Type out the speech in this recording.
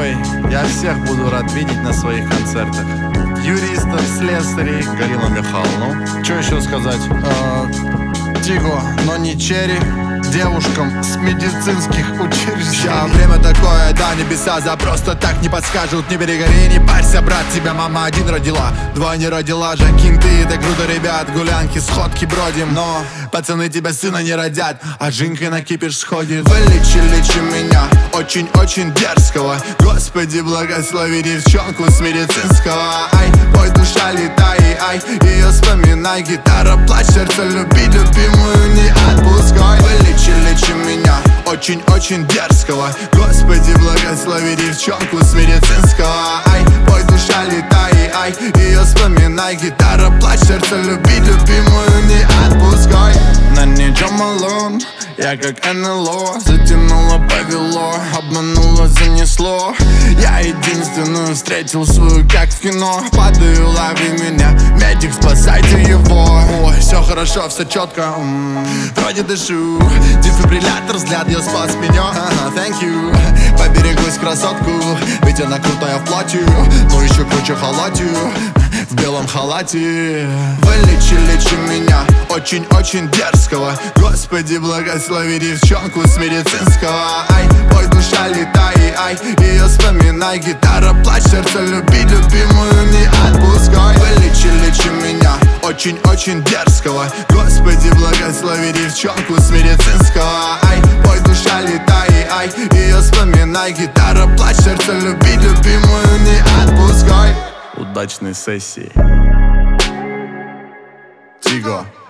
Ой, я всех буду рад видеть на своих концертах. Юристов, слесарей, Галину Михайловну. Что еще сказать? Тиго, но не черри. Девушкам с медицинских учреждений. Ща время такое, да, небеса за просто так не подскажут. Не перегори, не парься, брат, тебя мама один родила, двое не родила. Жакин, ты, это круто, ребят, гулянки, сходки бродим. Но пацаны тебя сына не родят, а Жинкой на кипиш сходит. Вылечи меня, очень-очень дерзкого. Господи, благослови девчонку с медицинского. Ай, ой, душа летай, ай, ее вспоминай. Гитара, плачь, сердце люби, любимую не отпускай. Лечи меня, очень-очень дерзкого. Господи, благослови девчонку с медицинского. Ай, ой, душа летай, ай, ее вспоминай. Гитара, плачь, сердце люби, любимую не отпускай. На ничем малом, я как НЛО. Затянуло, повело, обмануло, занесло. Я единственную встретил свою, как в кино. Падаю, лови меня, медик, спасайте его. Ой, все хорошо, все четко, вроде дышу. Дефибриллятор, взгляд, ее спас меня. Thank you, поберегусь красотку, ведь она крутая в платье. Но еще круче халатью, в белом халате. Вылечи меня, очень-очень дерзкого. Господи, благослови девчонку с медицинского. Ай, ой, душа летай, ай, ее вспоминай. Гитара, плачь, сердце люби, любимую не отпускай. Вылечи меня, очень-очень дерзкого. Господи, благослови девчонку с медицинского. Ай, ой, душа летай, ай, ее вспоминай. Гитара, плачь, сердце люби, любимую не отпускай. Удачной сессии. Тиго.